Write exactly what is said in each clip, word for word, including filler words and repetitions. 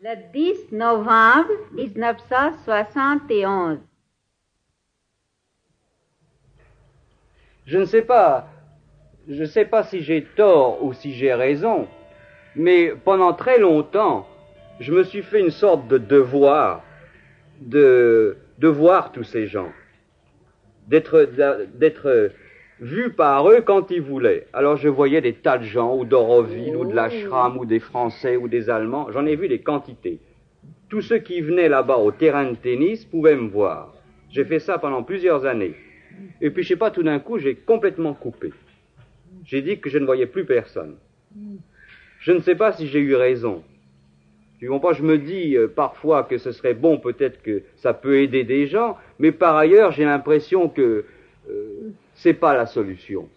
Le dix novembre mille neuf cent soixante et onze. Je ne sais pas, je ne sais pas si j'ai tort ou si j'ai raison, mais pendant très longtemps, je me suis fait une sorte de devoir de, de voir tous ces gens, d'être, d'être vu par eux quand ils voulaient. Alors je voyais des tas de gens, ou d'Auroville, ou de l'Ashram, ou des Français, ou des Allemands, j'en ai vu des quantités. Tous ceux qui venaient là-bas au terrain de tennis pouvaient me voir. J'ai fait ça pendant plusieurs années. Et puis, je sais pas, tout d'un coup, j'ai complètement coupé. J'ai dit que je ne voyais plus personne. Je ne sais pas si j'ai eu raison. Tu comprends, je me dis euh, parfois que ce serait bon, peut-être que ça peut aider des gens, mais par ailleurs, j'ai l'impression que euh, c'est pas la solution.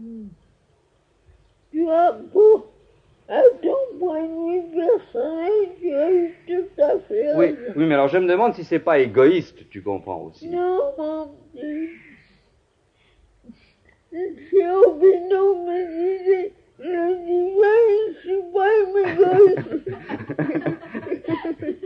Tu as beau, à ton point de vue personnel, tu as eu tout à fait raison. Oui, oui, mais alors je me demande si c'est pas égoïste, tu comprends aussi. Non, mon Dieu. J'ai oublié de me disait, le divin, je suis pas égoïste.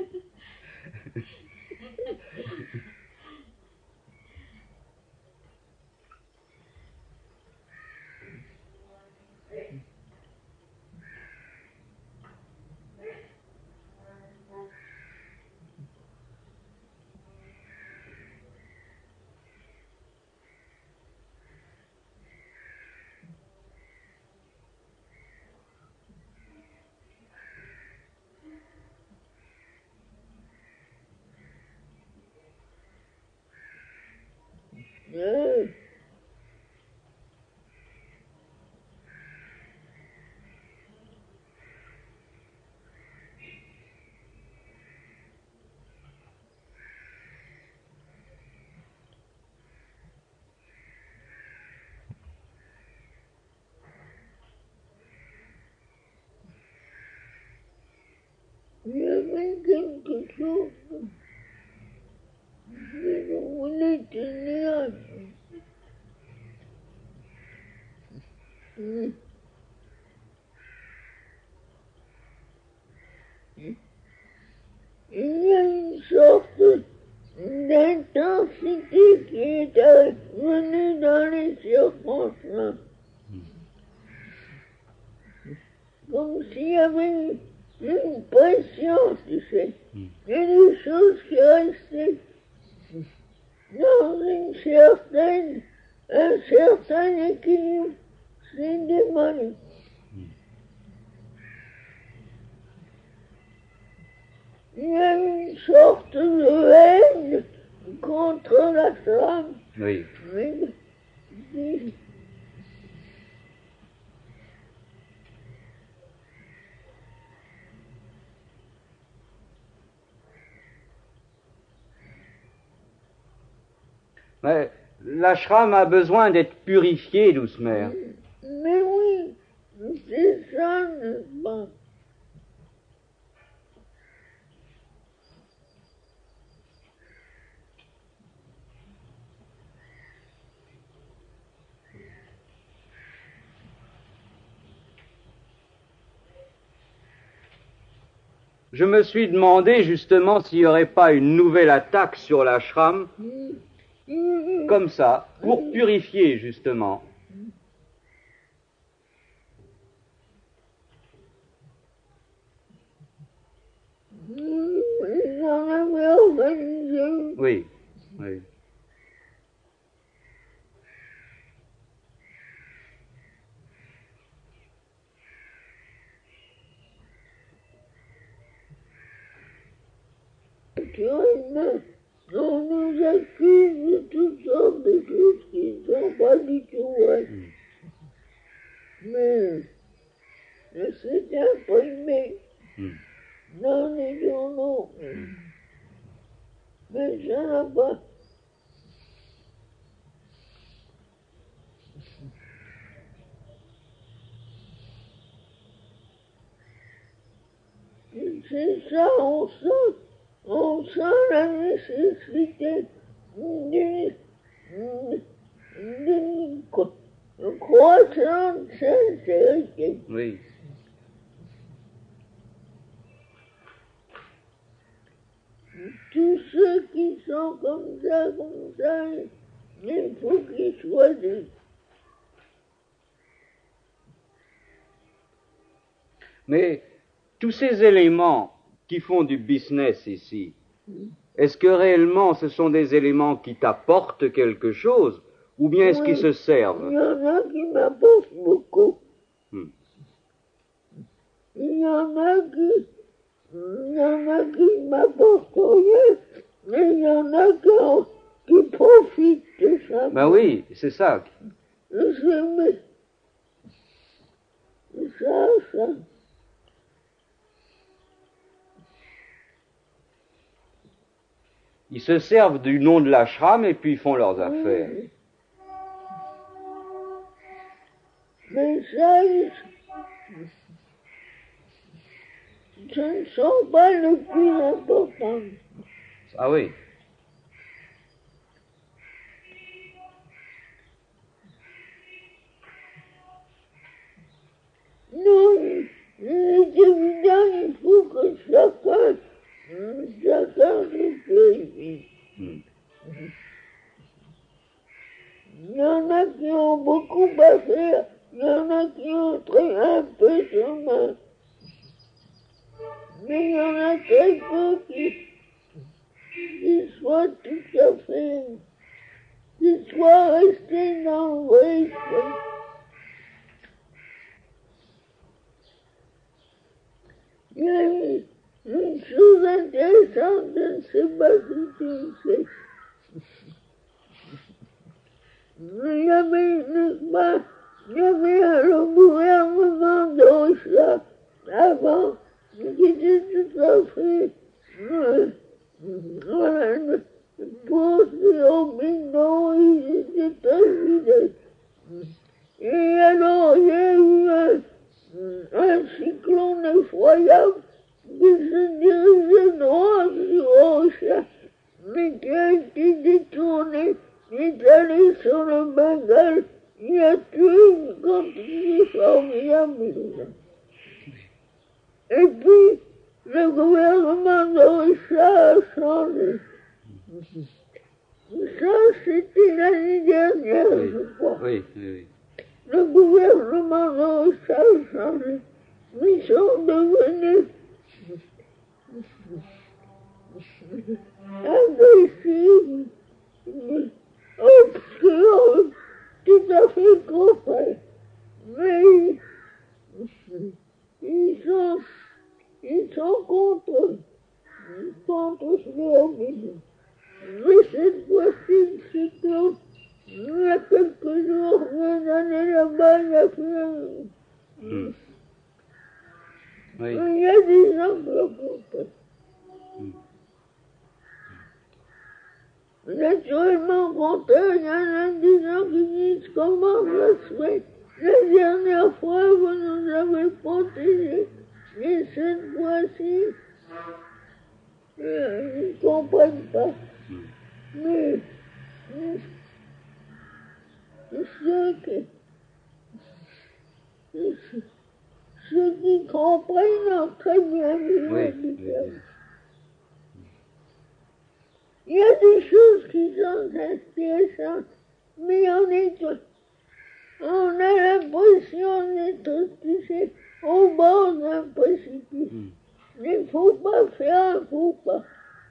Euh. Il y avait quelque chose que je voulais tenir. Mm. Il y a une sorte d'intensité qui est venue dans les circonstances. Comme s'il y avait une pression, tu sais. Il y a des choses qui restaient dans une certaine, un certain équilibre. C'est démonique. Il y a une sorte de haine contre la femme. Oui. Oui. Oui. Mais l'ashram a besoin d'être purifié, douce mère. Mais oui, c'est ça, n'est-ce pas? Je me suis demandé justement s'il n'y aurait pas une nouvelle attaque sur l'ashram, comme ça, pour purifier justement. Ils en avaient organisé. Oui, oui. Actuellement, on nous accuse de toutes sortes de choses qui ne sont pas du tout vraies. Mm. Mais c'est imprimé Mm. dans les journaux. Mm. Mais ça n'a pas. C'est ça, on sent, on sent la nécessité d'une, d'une croissante sincérité. Oui. tous ceux qui sont comme ça, comme ça, il faut qu'ils choisissent. Mais tous ces éléments qui font du business ici, est-ce que réellement ce sont des éléments qui t'apportent quelque chose ou bien est-ce Oui, qu'ils se servent? il y en a qui m'apportent beaucoup. Hmm. Il y en a qui, il y en a qui m'apportent rien, mais il y en a qui, qui profitent de ça. Ben oui, c'est ça. Je mets ça, ça. Ils se servent du nom de l'ashram et puis ils font leurs affaires. Oui. Mais ça, ils- ce ne sont pas le plus important. Ah oui. Non, il est évident, il faut que chacun, chacun réfléchisse. Hmm. Il y en a qui ont beaucoup à faire, il y en a qui ont très un peu de main. Mais il y en a très peu qui, qui soient tout à fait, qui soient restés dans le rythme. Il y a une, une chose intéressante, je ne sais pas si tu le sais. Il y avait, n'est-ce pas, il y avait le gouvernement d'Ocha avant, qui était tout à fait euh, euh, posé au bidon, ils étaient très fidèles. Et alors, il y a eu un, un cyclone effroyable qui se dirigeait droit sur Ocha, mais qui a été détourné. Il est allé sur le Bengale, il a tué une quantité formidable de gens. Et puis, le gouvernement d'Orissa a changé. Ça, c'était l'année dernière, Oui, je crois. oui, oui, oui. Le gouvernement d'Orissa a changé. Ils sont devenus agressifs, obscurs, tout à fait contraires. Mais ils sont, ils sont contre, contre ce gouvernement. Mais cette fois-ci, le cyclone, il y a quelques jours, il y a une année là-bas, il a fait un... Hmm. Oui. Il y a des gens qui l'ont compris. Hmm. Naturellement, au contraire, il y en a des gens qui disent comment ça se fait. La dernière fois, vous nous avez protégés, et cette fois-ci, euh, ils ne comprennent pas. Hmm. Mais, mais ceux qui, ceux qui comprennent ont très bien vu la Oui, oui, différence. oui. Il y a des choses qui sont intéressantes, mais on est, on a l'impression d'être, tu sais, au bord d'un précipice. Hmm. Il ne faut pas faire un faux pas.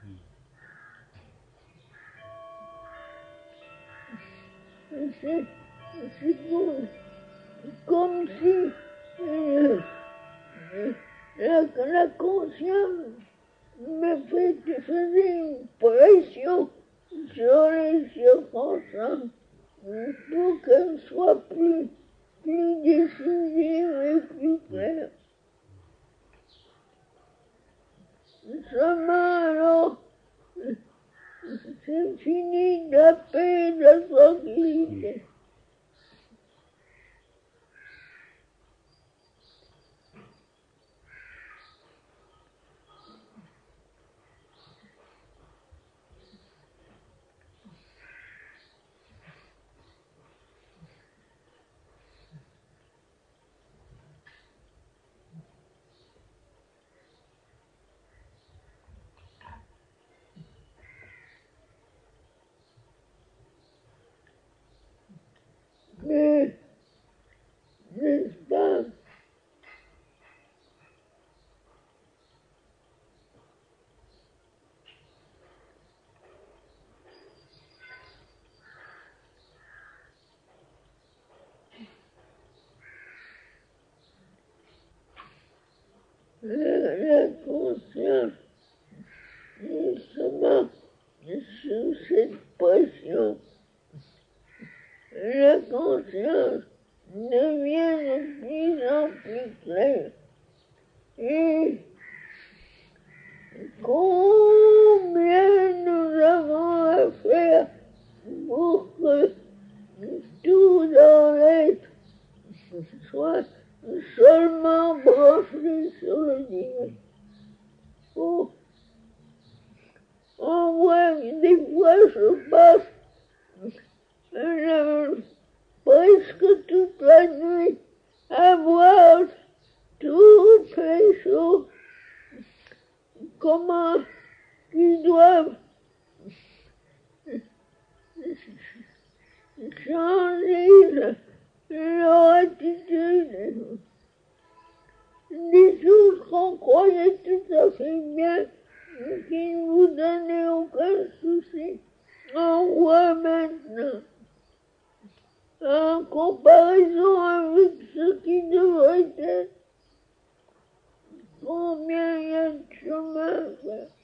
C'est, c'est comme, comme si euh, euh, la, la conscience me fait, faisait une pression sur les circonstances pour qu'elles soient plus, plus décisives et plus claires. Seulement alors, c'est fini de la paix et de la tranquillité. la conscience, justement, sous cette pression, la conscience devient de plus en plus claire. Et combien nous avons à faire pour que tout dans l'être soit seulement branché sur le divin. Oh, on voit que des fois je passe euh, presque toute la nuit à voir toutes les choses, comment ils doivent changer leur attitude. Des choses qu'on croyait tout à fait bien, qui ne vous donnaient aucun souci. On voit maintenant, en comparaison avec ce qui devrait être, combien il y a de chemin à faire.